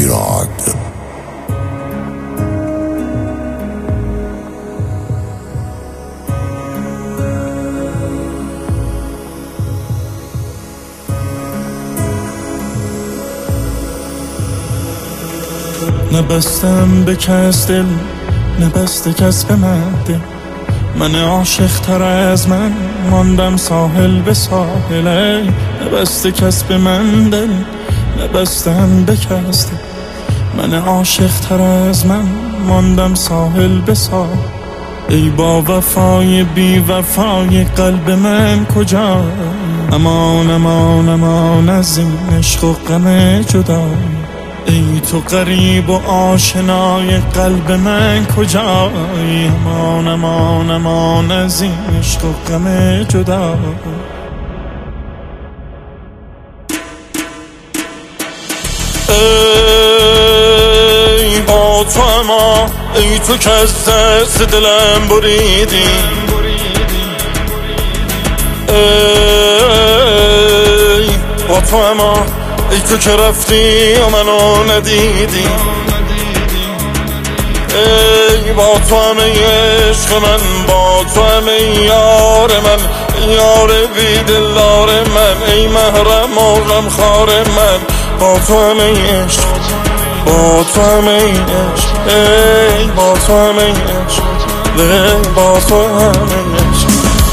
ایران. نبستم به کس دل، نبسته کس به من دل. من عاشق تر از من ماندم ساحل به ساحل. نبسته کس به من دل، نبستم به کس دل. من عاشق تر از من ماندم ساحل به ساحل. ای با وفای بی وفای قلب من کجا؟ امان امان امان از این عشق و غم جدا. ای تو غریب و آشنای قلب من کجایی؟ امان امان امان از این عشق و غم جدا. ای با تو اما ای تو که از دست دلم بریدی. ای با تو اما ای تو که رفتی و منو ندیدی. ای با تو همه عشق من، با تو همه یار من، یار بی دلدار من، ای محرم و غمخوار من. با تو همه عشق، با تو همه عشق، ای با تو همه عشق، ای با تو همه عشق.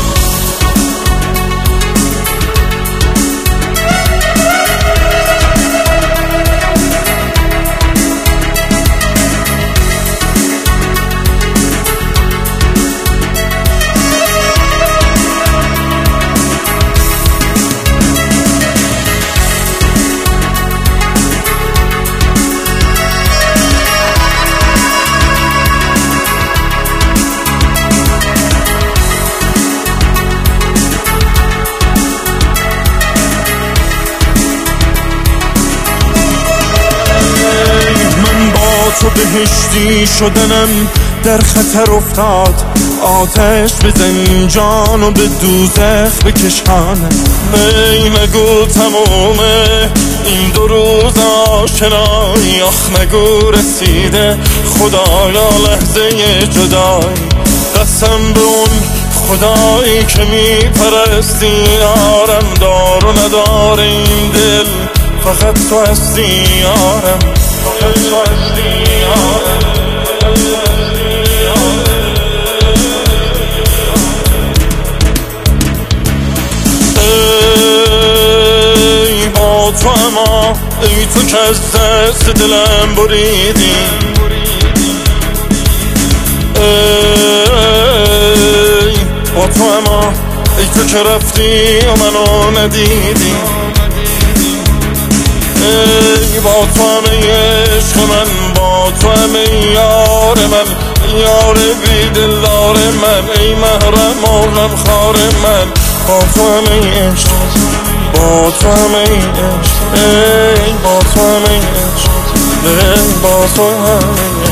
تو بهشتی شدنم در خطر افتاد. آتش بزن جان و به دوزخ بکشانم. ای نگو تمومه این دو روز آشنایی. آخ نگو رسیده خدایا لحظه جدایی. قسم به اون خدایی که میپرستی یارم. دار و ندار این دل فقط تو هستی یارم. فقط تو هستی یارم. ای با تو اما ای تو که از دست دلم بریدی. ای با تو اما ای تو که رفتی و منو ندیدی. ای با تو همه عشق من، با تو همه یار من، یار بی دلدار من، ای محرم و غمخوار من. با تو همه عشق، با تو همه عشق، ای با تو همه عشق، ای با تو همه عشق.